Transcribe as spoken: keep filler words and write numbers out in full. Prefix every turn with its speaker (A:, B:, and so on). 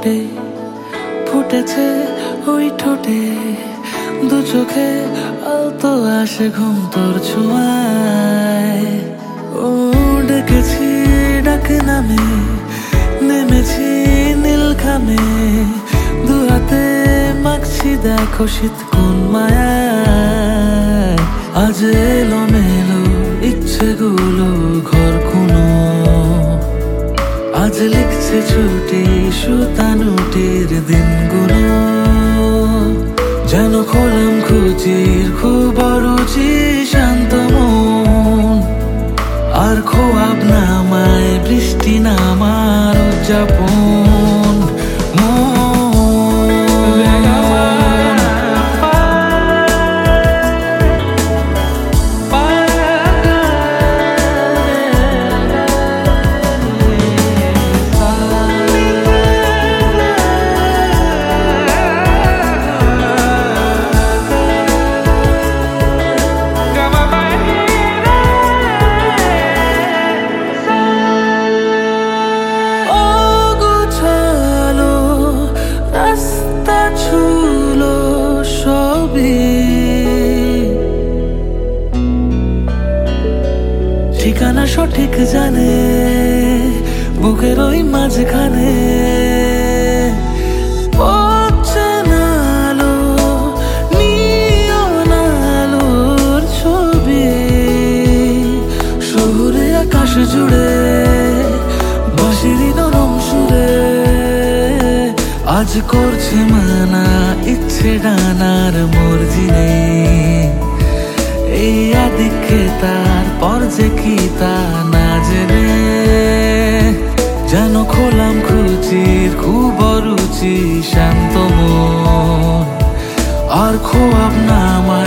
A: ঠোঁটে ফুটেছে ওই ঠোঁটে দু চোখে আলতো আসে ঘুম তোর ছোঁয়ায়। ও ডেকেছি ডাক নামে নেমেছি নীল খামে দু হাতে মাখছি দেখো শীত কোন মায়ায়। আজ এলো মেলো ইচ্ছেগুলো ঘর কোনো আজ লিখছে ছুটি সুতানুটির দিনগুলো যেন খোলাম খুচির খুব অরুচি শান্ত মন আর খোয়াব নামায় বৃষ্টি নামার উদযাপন। ঠিকানা সঠিক জানে বুকের ওই মাঝখানে পড়ছে না আলো নিয়ন আলোর ছবি শহুরে আকাশ জুড়ে বাঁশিরি নরম সুরে আজ করছে মানা ইচ্ছে ডানার মর্জি নেই এই আদিকে তার পর যে কি তা না জেনে যেন খোলাম খুচির খুব অরুচি শান্ত মন আর খোয়াব না আমার